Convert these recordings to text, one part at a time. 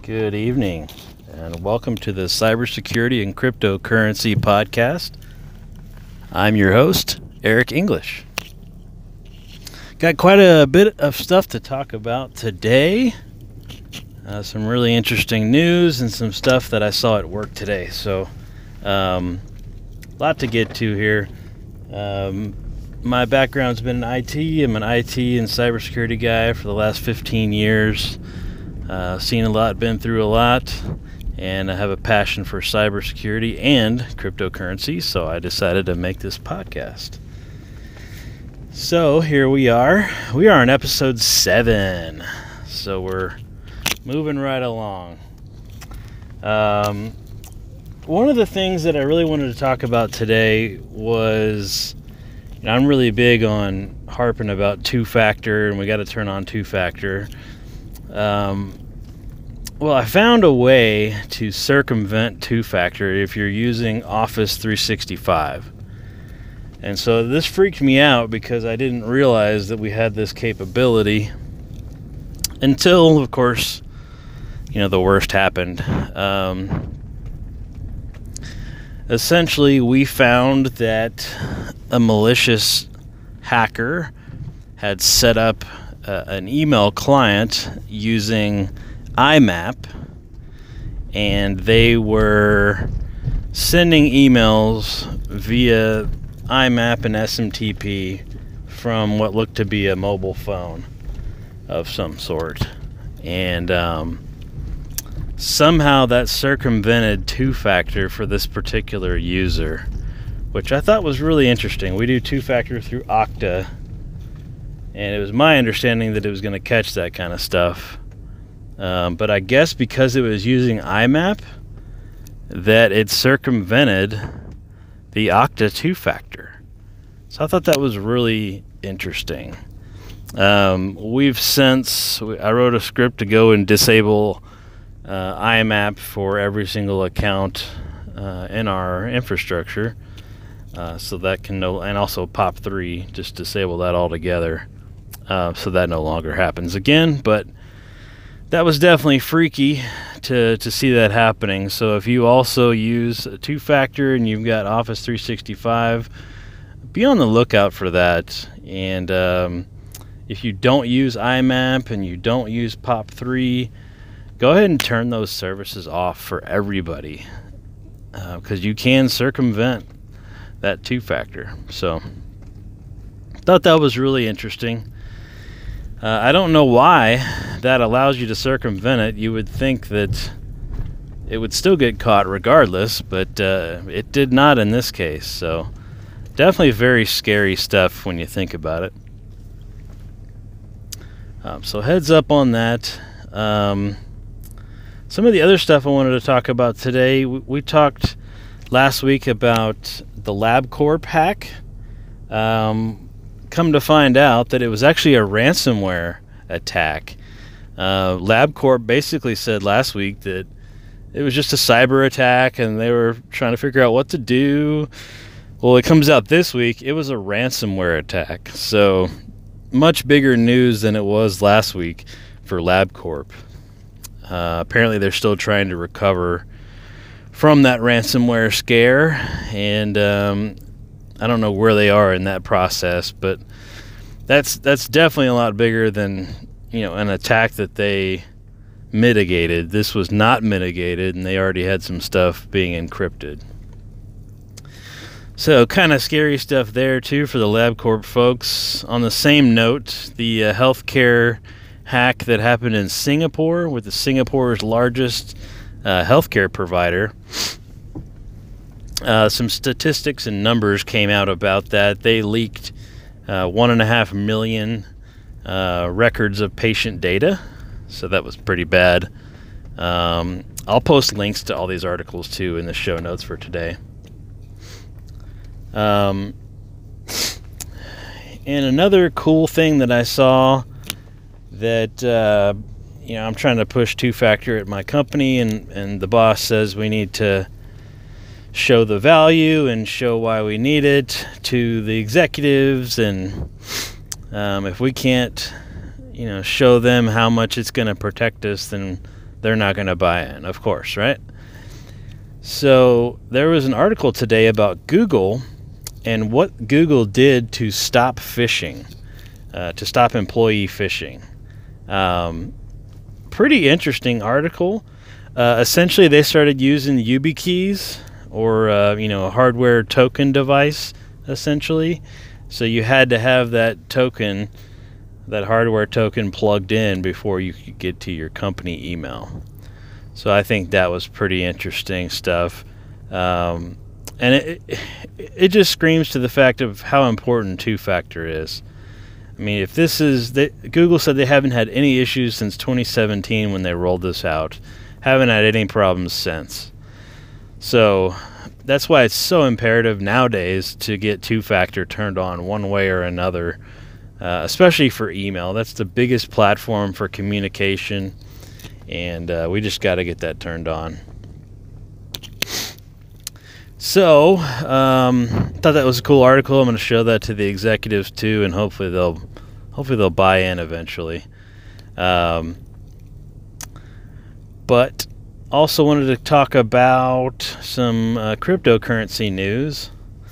Good evening, and welcome to the Cybersecurity and Cryptocurrency Podcast. I'm your host, Eric English. Got quite a bit of stuff to talk about today. Some really interesting news and some stuff that I saw at work today. So, a lot to get to here. My background's been in IT. I'm an IT and cybersecurity guy for the last 15 years. Seen a lot, been through a lot, and I have a passion for cybersecurity and cryptocurrency, so I decided to make this podcast. So here we are. We are on episode 7, so we're moving right along. One of the things that I really wanted to talk about today was, I'm really big on harping about two-factor, and we got to turn on two-factor. Well, I found a way to circumvent two-factor if you're using Office 365. And so this freaked me out because I didn't realize that we had this capability until, of course, the worst happened. Essentially, we found that a malicious hacker had set up an email client using IMAP, and they were sending emails via IMAP and SMTP from what looked to be a mobile phone of some sort. And somehow that circumvented two-factor for this particular user, which I thought was really interesting. We do two-factor through Okta, and it was my understanding that it was going to catch that kind of stuff. But I guess because it was using IMAP, that it circumvented the Okta two-factor. So I thought that was really interesting. I wrote a script to go and disable IMAP for every single account in our infrastructure. So that can and also POP3, just disable that altogether. So that no longer happens again, but that was definitely freaky to see that happening. So if you also use a two-factor and you've got Office 365, be on the lookout for that. And if you don't use IMAP and you don't use POP3, go ahead and turn those services off for everybody, because you can circumvent that two-factor. So I thought that was really interesting. I don't know why that allows you to circumvent it. You would think that it would still get caught regardless, but it did not in this case. So definitely very scary stuff when you think about it. So heads up on that. Some of the other stuff I wanted to talk about today, we talked last week about the LabCorp hack. Come to find out that it was actually a ransomware attack. LabCorp basically said last week that it was just a cyber attack and they were trying to figure out what to do. Well, it comes out this week it was a ransomware attack. So much bigger news than it was last week for LabCorp. Apparently they're still trying to recover from that ransomware scare, and I don't know where they are in that process, but that's definitely a lot bigger than an attack that they mitigated. This was not mitigated, and they already had some stuff being encrypted. So kind of scary stuff there too for the LabCorp folks. On the same note, the healthcare hack that happened in Singapore with Singapore's largest healthcare provider. Some statistics and numbers came out about that. They leaked 1.5 million records of patient data, so that was pretty bad. I'll post links to all these articles too in the show notes for today. And another cool thing that I saw that I'm trying to push two-factor at my company, and the boss says we need to show the value and show why we need it to the executives, and if we can't show them how much it's going to protect us, then they're not going to buy in, of course, right? So there was an article today about Google and what Google did to stop phishing, to stop employee phishing. Pretty interesting article. Essentially, they started using YubiKeys, or a hardware token device, essentially. So you had to have that token, that hardware token, plugged in before you could get to your company email. So I think that was pretty interesting stuff. And it just screams to the fact of how important two-factor is. I mean, if this is... Google said they haven't had any issues since 2017 when they rolled this out. Haven't had any problems since. So that's why it's so imperative nowadays to get two-factor turned on one way or another, especially for email. That's the biggest platform for communication, and we just got to get that turned on. So, thought that was a cool article. I'm going to show that to the executives too, and hopefully they'll buy in eventually. But also wanted to talk about some cryptocurrency news.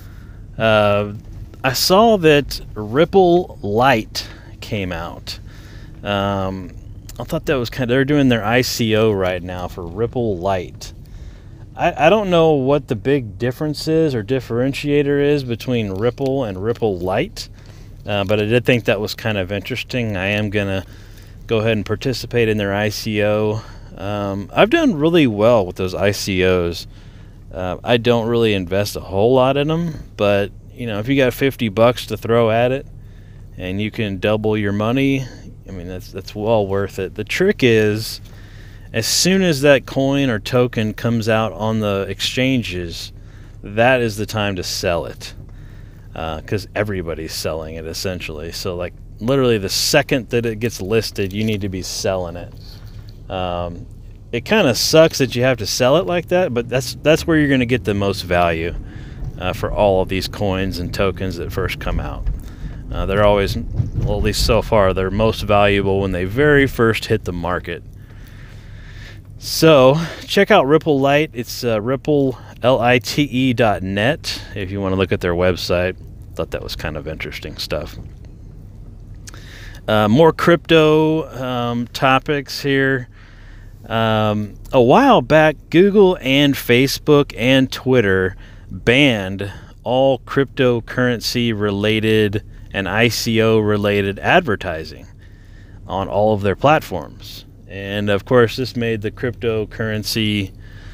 I saw that Ripple Lite came out. I thought that was they're doing their ICO right now for Ripple Lite. I don't know what the big difference is or differentiator is between Ripple and Ripple Lite, but I did think that was kind of interesting. I am going to go ahead and participate in their ICO. I've done really well with those ICOs. I don't really invest a whole lot in them, but if you got $50 to throw at it and you can double your money, I mean, that's well worth it. The trick is, as soon as that coin or token comes out on the exchanges, that is the time to sell it, because everybody's selling it essentially. So like literally the second that it gets listed, you need to be selling it. It kind of sucks that you have to sell it like that, but that's where you're going to get the most value for all of these coins and tokens that first come out. They're always, well, at least so far, they're most valuable when they very first hit the market. So check out Ripple Lite. It's ripple.net if you want to look at their website. Thought that was kind of interesting stuff. More crypto topics here. A while back, Google and Facebook and Twitter banned all cryptocurrency related and ICO related advertising on all of their platforms. And of course, this made the cryptocurrency,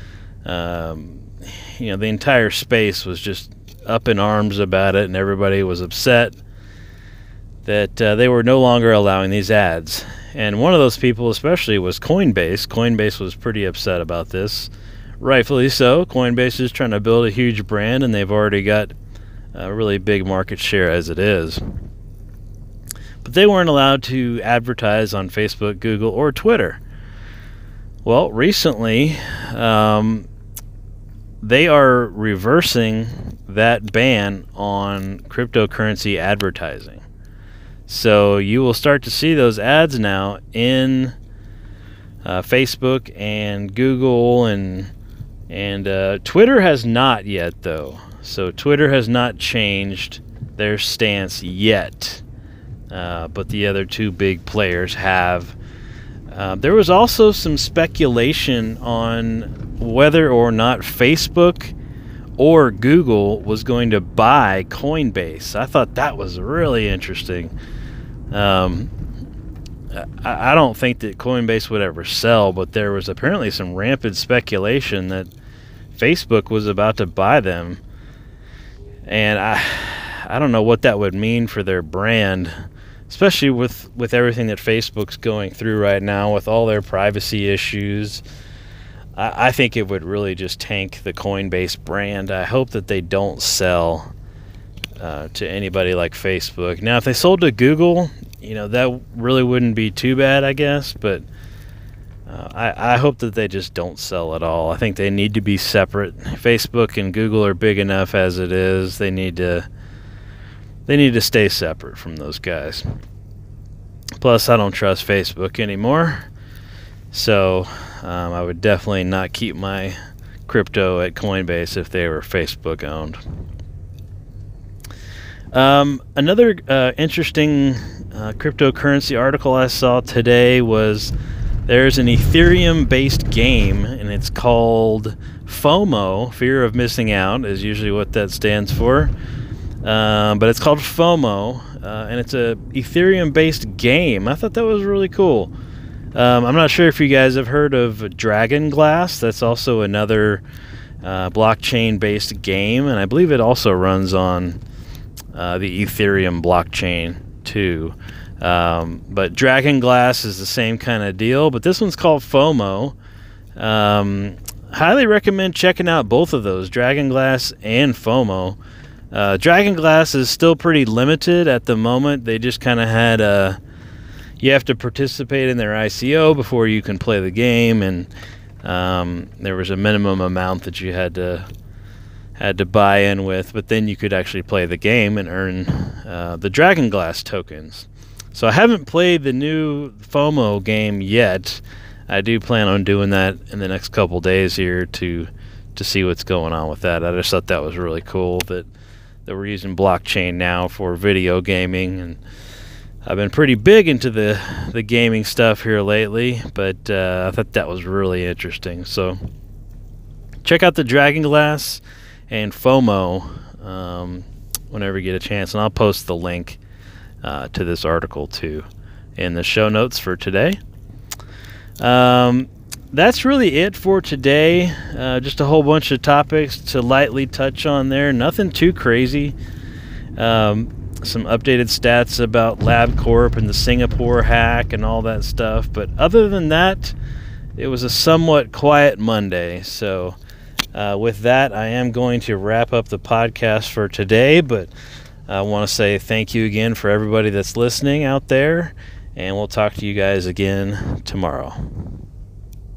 the entire space was just up in arms about it, and everybody was upset that they were no longer allowing these ads. And one of those people especially was Coinbase. Coinbase was pretty upset about this. Rightfully so. Coinbase is trying to build a huge brand, and they've already got a really big market share as it is. But they weren't allowed to advertise on Facebook, Google, or Twitter. Well, recently, they are reversing that ban on cryptocurrency advertising. So you will start to see those ads now in Facebook and Google, and Twitter has not yet, though. So Twitter has not changed their stance yet. But the other two big players have. There was also some speculation on whether or not Facebook or Google was going to buy Coinbase. I thought that was really interesting. I don't think that Coinbase would ever sell, but there was apparently some rampant speculation that Facebook was about to buy them. And I don't know what that would mean for their brand, especially with everything that Facebook's going through right now with all their privacy issues. I think it would really just tank the Coinbase brand. I hope that they don't sell to anybody like Facebook. Now, if they sold to Google, that really wouldn't be too bad, I guess. But I hope that they just don't sell at all. I think they need to be separate. Facebook and Google are big enough as it is. They need to stay separate from those guys. Plus, I don't trust Facebook anymore. So I would definitely not keep my crypto at Coinbase if they were Facebook owned. Another interesting cryptocurrency article I saw today was there's an Ethereum-based game, and it's called FOMO, Fear of Missing Out, is usually what that stands for. But it's called FOMO, and it's a Ethereum-based game. I thought that was really cool. I'm not sure if you guys have heard of Dragon Glass. That's also another blockchain-based game, and I believe it also runs on the Ethereum blockchain too. But Dragon Glass is the same kind of deal, but this one's called FOMO. Highly recommend checking out both of those, Dragon Glass and FOMO. Dragon Glass is still pretty limited at the moment. They just kind of had you have to participate in their ICO before you can play the game, and there was a minimum amount that you had to buy in with, but then you could actually play the game and earn the Dragon Glass tokens. So I haven't played the new FOMO game yet. I do plan on doing that in the next couple days here to see what's going on with that. I just thought that was really cool that we're using blockchain now for video gaming, and I've been pretty big into the gaming stuff here lately, but I thought that was really interesting. So check out the Dragon Glass and FOMO whenever you get a chance, and I'll post the link to this article too in the show notes for today. That's really it for today. Just a whole bunch of topics to lightly touch on there. Nothing too crazy. Some updated stats about LabCorp and the Singapore hack and all that stuff. But other than that, it was a somewhat quiet Monday. So with that, I am going to wrap up the podcast for today. But I want to say thank you again for everybody that's listening out there. And we'll talk to you guys again tomorrow.